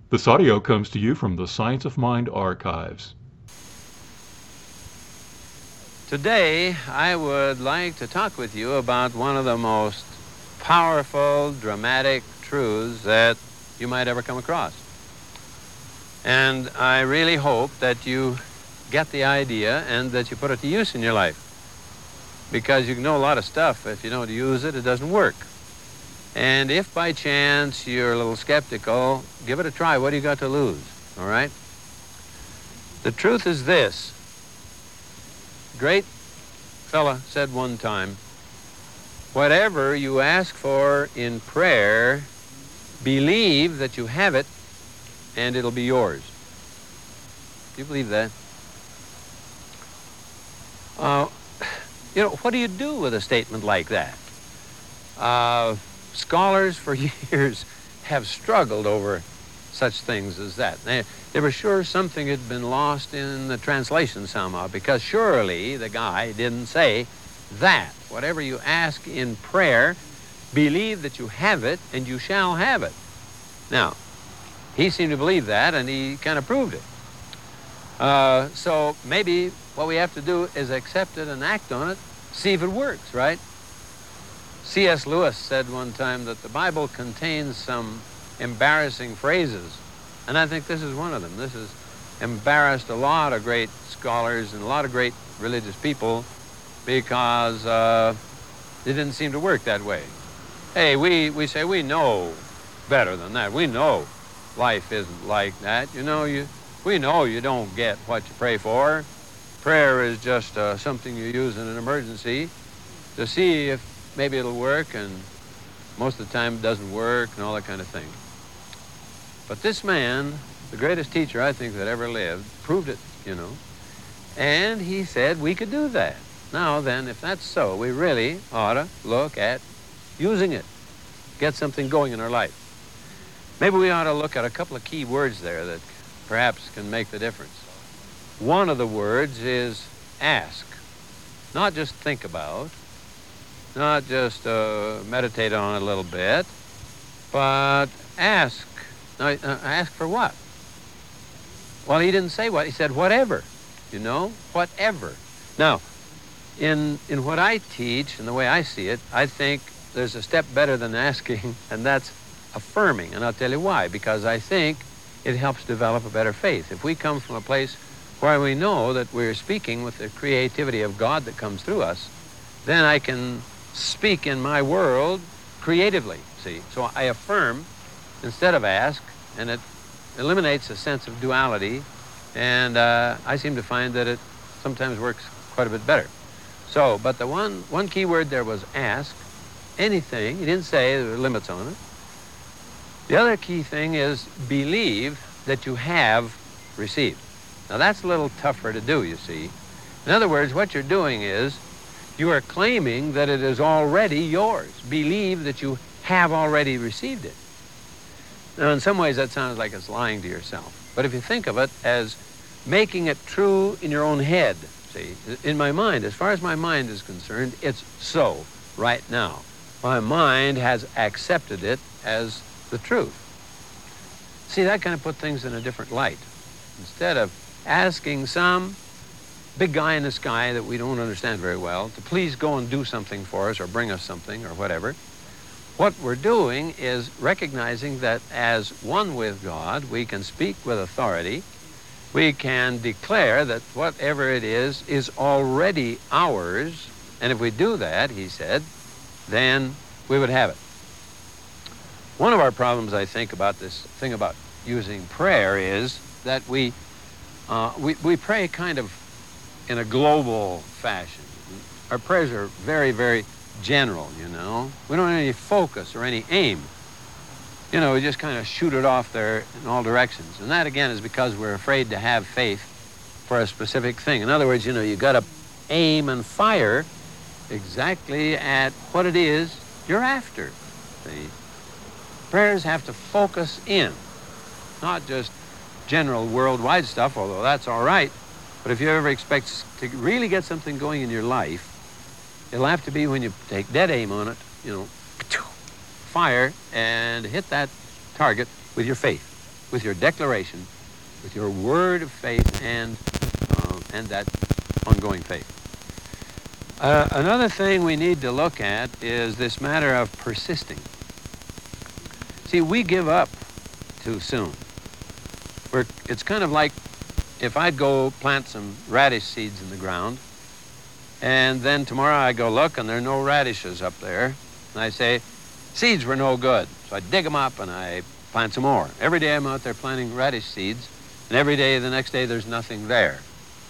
This audio comes to you from the Science of Mind archives. Today, I would like to talk with you about one of the most powerful, dramatic truths that you might ever come across. And I really hope that you get the idea and that you put it to use in your life. Because you can know a lot of stuff. If you don't use it, it doesn't work. And if by chance you're a little skeptical, give it a try. What do you got to lose? All right? The truth is this. Great fella said one time, whatever you ask for in prayer, believe that you have it and it'll be yours. Do you believe that? What do you do with a statement like that? Scholars for years have struggled over such things as that. They were sure something had been lost in the translation somehow, because surely the guy didn't say that. Whatever you ask in prayer, believe that you have it and you shall have it. Now, he seemed to believe that, and he kind of proved it. So maybe what we have to do is accept it and act on it, see if it works, right? C.S. Lewis said one time that the Bible contains some embarrassing phrases, and I think this is one of them. This has embarrassed a lot of great scholars and a lot of great religious people because it didn't seem to work that way. Hey, we say we know better than that. We know life isn't like that. We know you don't get what you pray for. Prayer is just something you use in an emergency to see if maybe it'll work, and most of the time it doesn't work and all that kind of thing. But this man, the greatest teacher I think that ever lived, proved it, and he said we could do that. Now then, if that's so, we really ought to look at using it, get something going in our life. Maybe we ought to look at a couple of key words there that perhaps can make the difference. One of the words is ask. Not just think about, not just meditate on it a little bit, but ask. Now, ask for what? Well, he didn't say what. He said whatever, whatever. Now, in what I teach and the way I see it, I think there's a step better than asking, and that's affirming. And I'll tell you why. Because I think it helps develop a better faith. If we come from a place where we know that we're speaking with the creativity of God that comes through us, then I can speak in my world creatively, see? So I affirm instead of ask, and it eliminates a sense of duality, and I seem to find that it sometimes works quite a bit better. So, but the one key word there was ask, anything. He didn't say there were limits on it. The other key thing is believe that you have received. Now that's a little tougher to do, you see. In other words, what you're doing is you are claiming that it is already yours. Believe that you have already received it. Now, in some ways, that sounds like it's lying to yourself. But if you think of it as making it true in your own head, see, in my mind, as far as my mind is concerned, it's so right now. My mind has accepted it as the truth. See, that kind of put things in a different light. Instead of asking some big guy in the sky that we don't understand very well to please go and do something for us or bring us something or whatever, what we're doing is recognizing that as one with God, we can speak with authority. We can declare that whatever it is already ours. And if we do that, he said, then we would have it. One of our problems, I think, about this thing about using prayer is that we pray kind of in a global fashion. Our prayers are very, very general, We don't have any focus or any aim. We just kind of shoot it off there in all directions. And that, again, is because we're afraid to have faith for a specific thing. In other words, you got to aim and fire exactly at what it is you're after. See? Prayers have to focus in, not just general worldwide stuff, although that's all right. But if you ever expect to really get something going in your life, it'll have to be when you take dead aim on it, fire and hit that target with your faith. with your declaration, with your word of faith, and that ongoing faith. Another thing we need to look at is this matter of persisting. See, we give up too soon. It's kind of like if I'd go plant some radish seeds in the ground, and then tomorrow I go look and there are no radishes up there, and I say, seeds were no good. So I dig them up and I plant some more. Every day I'm out there planting radish seeds, and every day, the next day, there's nothing there.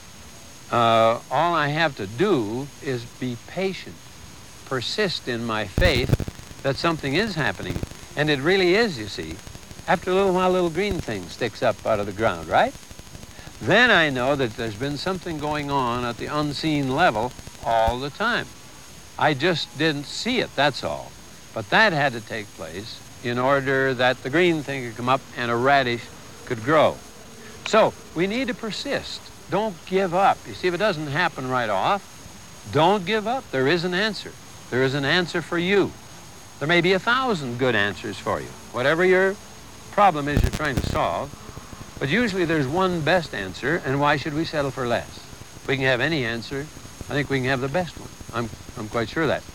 All I have to do is be patient, persist in my faith that something is happening. And it really is, you see. After a little while, a little green thing sticks up out of the ground, right? Then I know that there's been something going on at the unseen level all the time. I just didn't see it, that's all. But that had to take place in order that the green thing could come up and a radish could grow. So we need to persist. Don't give up. You see, if it doesn't happen right off, don't give up. There is an answer. There is an answer for you. There may be 1,000 good answers for you, whatever your problem is you're trying to solve. But usually there's one best answer, and why should we settle for less? If we can have any answer, I think we can have the best one. I'm quite sure of that.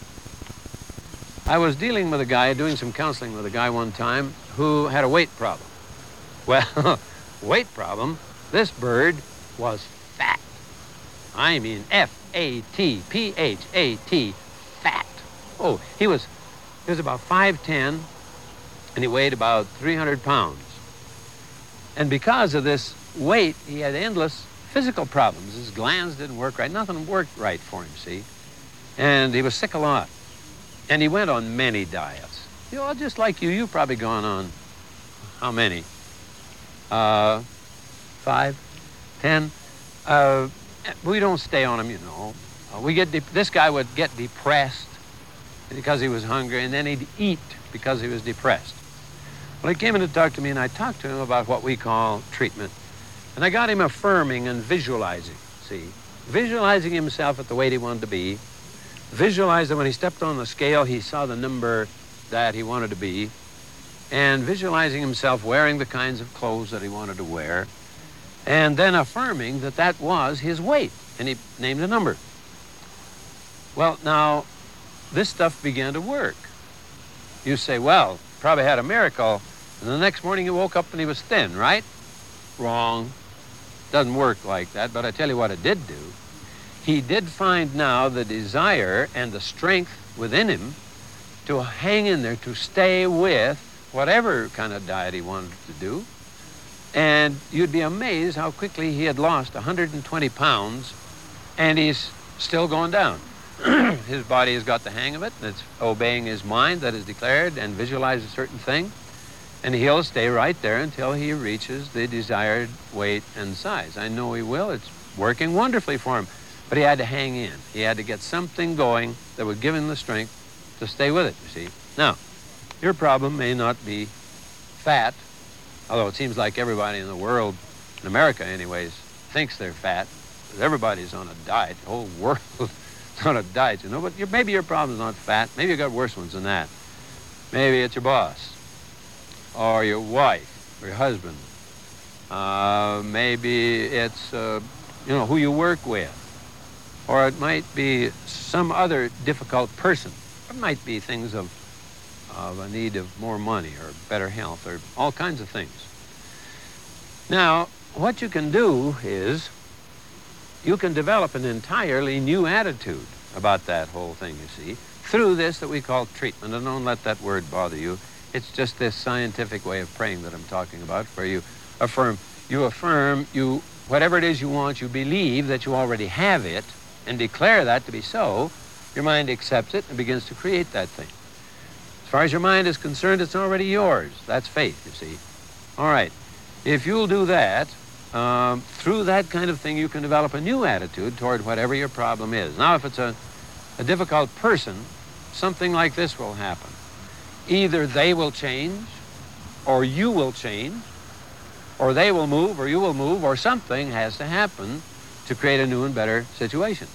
I was dealing with a guy, doing some counseling with a guy one time who had a weight problem. Well, weight problem, this bird was fat. I mean F-A-T, P-H-A-T, fat. Oh, he was about 5'10", and he weighed about 300 pounds. And because of this weight, he had endless physical problems. His glands didn't work right. Nothing worked right for him, see? And he was sick a lot. And he went on many diets. You know, just like you, you've probably gone on, how many? 5, 10. We don't stay on them, you know. This guy would get depressed because he was hungry, and then he'd eat because he was depressed. Well, he came in to talk to me, and I talked to him about what we call treatment. And I got him affirming and visualizing, see? Visualizing himself at the weight he wanted to be. Visualize that when he stepped on the scale, he saw the number that he wanted to be. And visualizing himself wearing the kinds of clothes that he wanted to wear. And then affirming that that was his weight. And he named a number. Well, now, this stuff began to work. You say, well, probably had a miracle, and the next morning he woke up and he was thin, right? Wrong. Doesn't work like that, but I tell you what it did do. He did find now the desire and the strength within him to hang in there, to stay with whatever kind of diet he wanted to do. And you'd be amazed how quickly he had lost 120 pounds, and he's still going down. His body has got the hang of it, and it's obeying his mind that is declared and visualizes a certain thing, and he'll stay right there until he reaches the desired weight and size. I know he will. It's working wonderfully for him, but he had to hang in. He had to get something going that would give him the strength to stay with it, you see. Now, your problem may not be fat, although it seems like everybody in the world, in America anyways, thinks they're fat, because everybody's on a diet. The whole world on a diet, you know, but maybe your problem's not fat. Maybe you got worse ones than that. Maybe it's your boss, or your wife, or your husband. Maybe it's, who you work with. Or it might be some other difficult person. It might be things of a need of more money or better health or all kinds of things. Now, what you can do is you can develop an entirely new attitude about that whole thing, you see, through this that we call treatment. And don't let that word bother you. It's just this scientific way of praying that I'm talking about, where you affirm, whatever it is you want, you believe that you already have it and declare that to be so. Your mind accepts it and begins to create that thing. As far as your mind is concerned, it's already yours. That's faith, you see. All right. If you'll do that, through that kind of thing, you can develop a new attitude toward whatever your problem is. Now, if it's a difficult person, something like this will happen. Either they will change, or you will change, or they will move, or you will move, or something has to happen to create a new and better situation.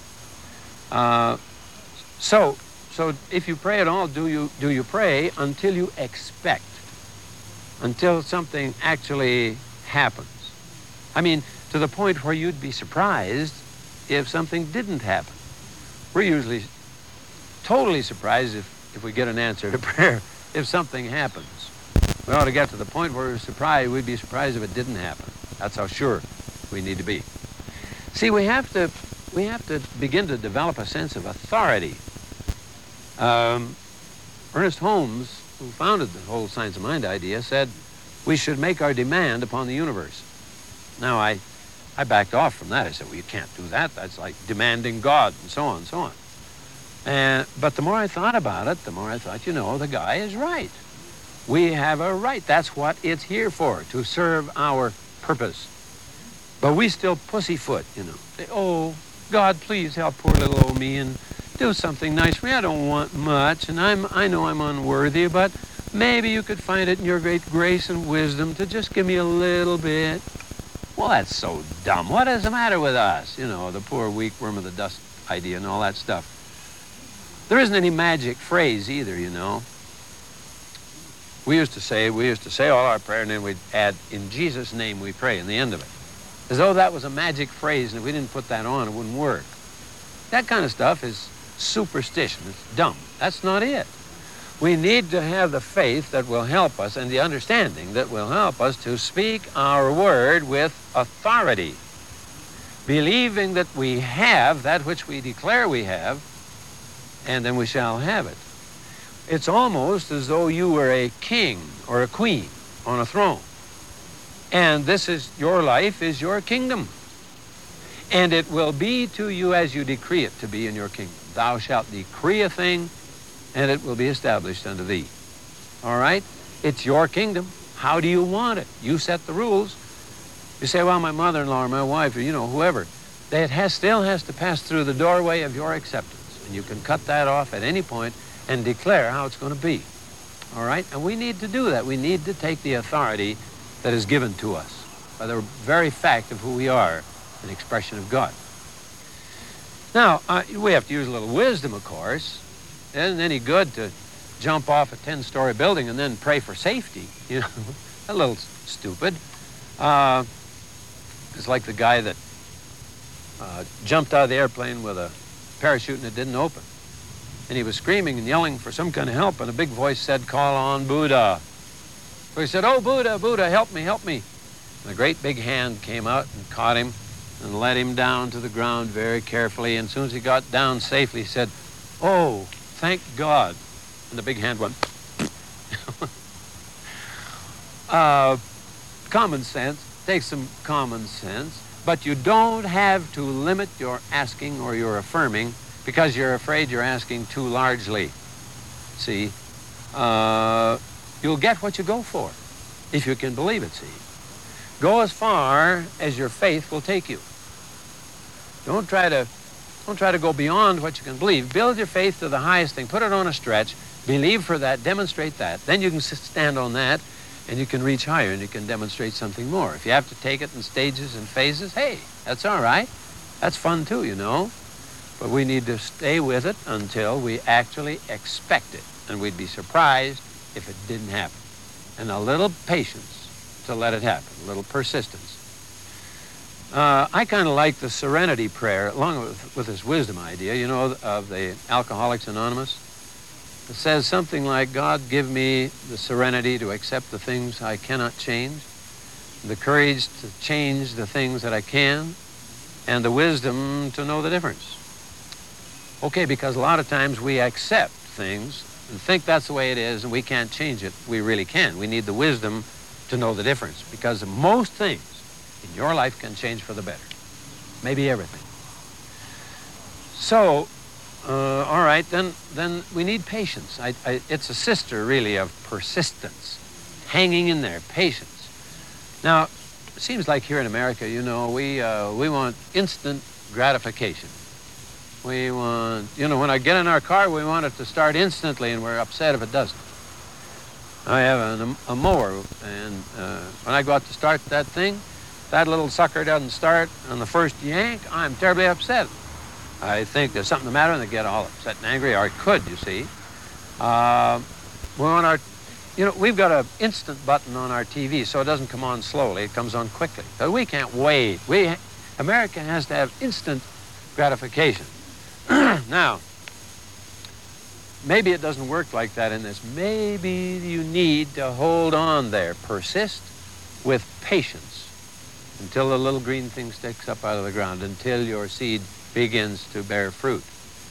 So if you pray at all, do you pray until you expect until something actually happens. I mean, to the point where you'd be surprised if something didn't happen. We're usually totally surprised if we get an answer to prayer, if something happens. We ought to get to the point where we'd be surprised if it didn't happen. That's how sure we need to be. See, we have to begin to develop a sense of authority. Ernest Holmes, who founded the whole Science of Mind idea, said we should make our demand upon the universe. Now, I backed off from that. I said, well, you can't do that. That's like demanding God, and so on and so on. But the more I thought about it, the more I thought, the guy is right. We have a right. That's what it's here for, to serve our purpose. But we still pussyfoot, Say, oh, God, please help poor little old me and do something nice for me. I don't want much, and I know I'm unworthy, but maybe you could find it in your great grace and wisdom to just give me a little bit. Well, that's so dumb. What is the matter with us? The poor weak worm of the dust idea and all that stuff. There isn't any magic phrase either, We used to say all our prayer, and then we'd add, in Jesus' name we pray, in the end of it. As though that was a magic phrase, and if we didn't put that on, it wouldn't work. That kind of stuff is superstition. It's dumb. That's not it. We need to have the faith that will help us and the understanding that will help us to speak our word with authority, believing that we have that which we declare we have, and then we shall have it. It's almost as though you were a king or a queen on a throne. And your life is your kingdom. And it will be to you as you decree it to be in your kingdom. Thou shalt decree a thing, and it will be established unto thee. All right? It's your kingdom. How do you want it? You set the rules. You say, well, my mother-in-law or my wife or, whoever, still has to pass through the doorway of your acceptance. And you can cut that off at any point and declare how it's going to be. All right? And we need to do that. We need to take the authority that is given to us by the very fact of who we are, an expression of God. Now, we have to use a little wisdom, of course. It isn't any good to jump off a 10-story building and then pray for safety. A little stupid. It's like the guy that jumped out of the airplane with a parachute and it didn't open. And he was screaming and yelling for some kind of help, and a big voice said, call on Buddha. So he said, oh, Buddha, Buddha, help me, help me. And a great big hand came out and caught him and let him down to the ground very carefully. And as soon as he got down safely, he said, oh, thank God. And the big hand went. Common sense. Take some common sense. But you don't have to limit your asking or your affirming because you're afraid you're asking too largely. See, you'll get what you go for if you can believe it, see. Go as far as your faith will take you. Don't try to go beyond what you can believe. Build your faith to the highest thing. Put it on a stretch. Believe for that. Demonstrate that. Then you can stand on that, and you can reach higher, and you can demonstrate something more. If you have to take it in stages and phases, hey, that's all right. That's fun too, But we need to stay with it until we actually expect it. And we'd be surprised if it didn't happen. And a little patience to let it happen, a little persistence. I kind of like the serenity prayer, along with this wisdom idea, of the Alcoholics Anonymous. It says something like, God, give me the serenity to accept the things I cannot change, the courage to change the things that I can, and the wisdom to know the difference. Okay, because a lot of times we accept things and think that's the way it is and we can't change it. We really can. We need the wisdom to know the difference, because most things in your life can change for the better. Maybe everything. So, all right, then we need patience. It's a sister, really, of persistence. Hanging in there, patience. Now, it seems like here in America, we want instant gratification. We want, when I get in our car, we want it to start instantly, and we're upset if it doesn't. I have a mower, and when I go out to start that thing, that little sucker doesn't start on the first yank, I'm terribly upset. I think there's something the matter, and I get all upset and angry, or I could, you see. We want You know, we've got an instant button on our TV, so it doesn't come on slowly, it comes on quickly. But we can't wait. America has to have instant gratification. Now, maybe it doesn't work like that in this. Maybe you need to hold on there, persist with patience until the little green thing sticks up out of the ground, until your seed begins to bear fruit.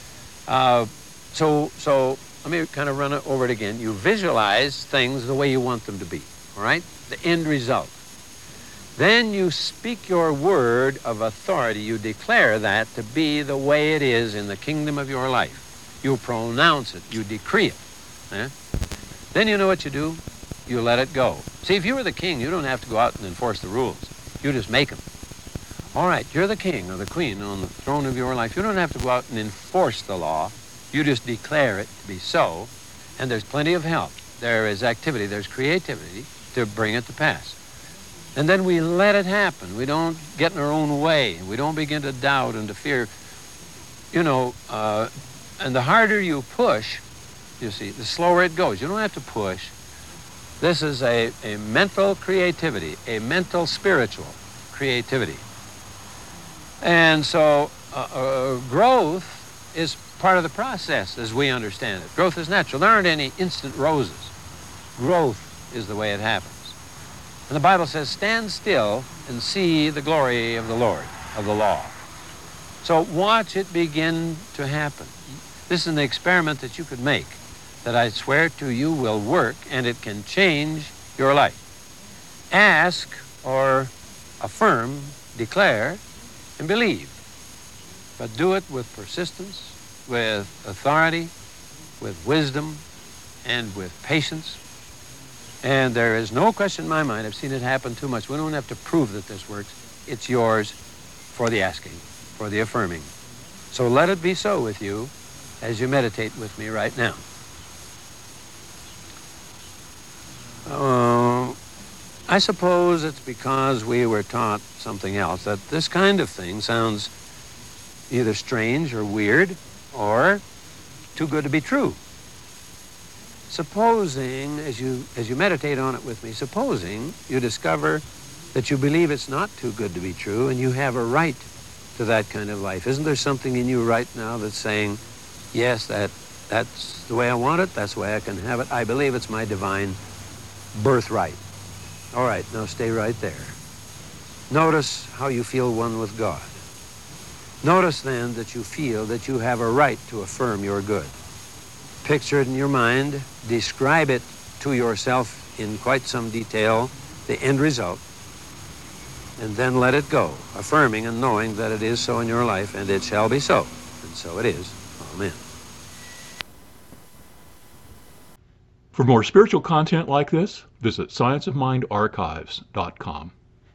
So let me kind of run it over it again. You visualize things the way you want them to be, all right? The end result. Then you speak your word of authority. You declare that to be the way it is in the kingdom of your life. You pronounce it. You decree it. Then you know what you do? You let it go. See, if you were the king, you don't have to go out and enforce the rules. You just make them. All right, you're the king or the queen on the throne of your life. You don't have to go out and enforce the law. You just declare it to be so, and there's plenty of help. There is activity, there's creativity to bring it to pass. And then we let it happen. We don't get in our own way. We don't begin to doubt and to fear. You know, and the harder you push, you see, the slower it goes. You don't have to push. This is a mental creativity, a mental spiritual creativity. And so growth is part of the process as we understand it. Growth is natural. There aren't any instant roses. Growth is the way it happens. And the Bible says, stand still and see the glory of the Lord, of the law. So watch it begin to happen. This is an experiment that you could make, that I swear to you will work, and it can change your life. Ask or affirm, declare, and believe. But do it with persistence, with authority, with wisdom, and with patience. And there is no question in my mind, I've seen it happen too much. We don't have to prove that this works. It's yours for the asking, for the affirming. So let it be so with you as you meditate with me right now. I suppose it's because we were taught something else, that this kind of thing sounds either strange or weird or too good to be true. Supposing, as you meditate on it with me, supposing you discover that you believe it's not too good to be true and you have a right to that kind of life. Isn't there something in you right now that's saying, yes, that's the way I want it, that's the way I can have it, I believe it's my divine birthright. All right, now stay right there. Notice how you feel one with God. Notice then that you feel that you have a right to affirm your good. Picture it in your mind, describe it to yourself in quite some detail, the end result, and then let it go, affirming and knowing that it is so in your life, and it shall be so, and so it is. Amen. For more spiritual content like this, visit scienceofmindarchives.com.